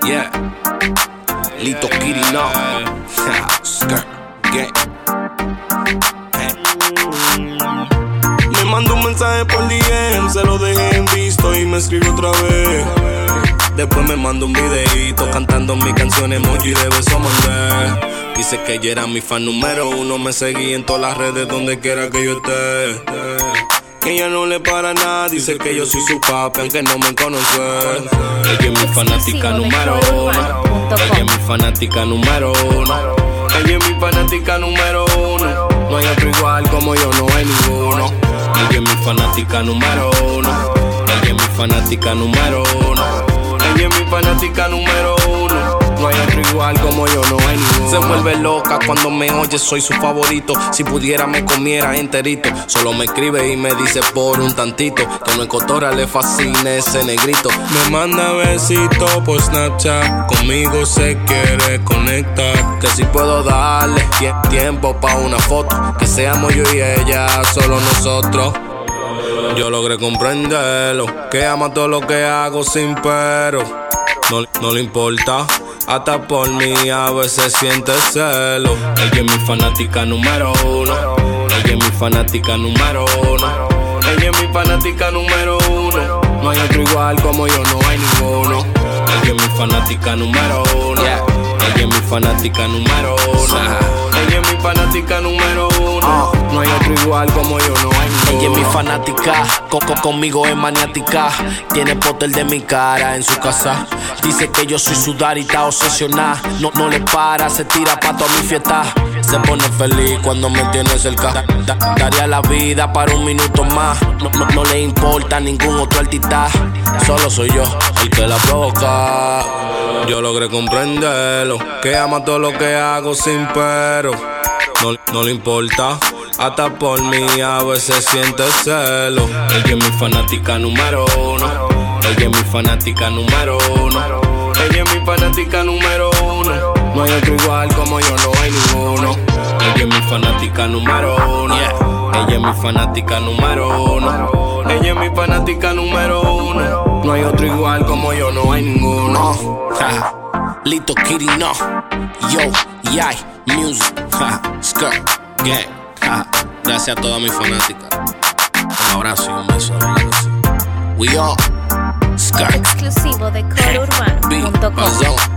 Yeah. Lito Kitty, no. Skirt, gang. Me mandó un mensaje por DM, se lo dejé en visto y me escribió otra vez. Después me mandó un videíto cantando mi canción, emoji de beso mandé. Dice que ella era mi fan número uno, me seguí en todas las redes donde quiera que yo esté. Que ella no le para nada, dice que yo soy su papi aunque no me conoce. Ella es mi fanática número uno. Ella es mi fanática número uno. Ella es mi fanática número uno. No hay otro igual como yo, no hay ninguno. Ella es mi fanática número uno. Ella es mi fanática número uno. Ella es mi fanática número uno. No hay otro igual como yo, no hay ninguno. Se vuelve loca cuando me oye, soy su favorito. Si pudiera me comiera enterito. Solo me escribe y me dice por un tantito que no es cotorra, le fascina ese negrito. Me manda besitos por Snapchat, conmigo se quiere conectar. Que si puedo darle tiempo pa' una foto, que seamos yo y ella, solo nosotros. Yo logré comprenderlo, que ama todo lo que hago sin pero. No le importa, hasta por mí a veces siente celo. Ella es mi fanática número uno. Ella es mi fanática número uno. Ella es mi fanática número uno. No hay otro igual como yo, no hay ninguno. Ella es mi fanática número uno. Ella es mi fanática número uno. Ella es mi fanática número uno. No hay otro igual como yo, no hay ninguno. Ella es mi fanática, conmigo es maniática. Tiene póster de mi cara en su casa. Dice que yo soy su daddy, está obsesionada. No le para, se tira pa' toda mi fiesta. Se pone feliz cuando me tiene cerca. Daría la vida para un minuto más. No le importa ningún otro artista. Solo soy yo el que la provoca. Yo logré comprenderlo, que ama todo lo que hago sin pero. No le importa, hasta por mí a veces siente celo. Ella es mi fanática número uno. Ella es mi fanática número uno. Ella es mi fanática número uno. No hay otro igual como yo, no hay ninguno. Ella es mi fanática número uno. Ella es mi fanática número uno. Ella es mi fanática número uno. No hay otro igual como yo, no hay ninguno. Lito Kitty, no. Yo, yay, music, skirt, gang. Gracias a todas mis fanáticas. Un abrazo y un beso. We all skirt. Exclusivo de colourbano.com.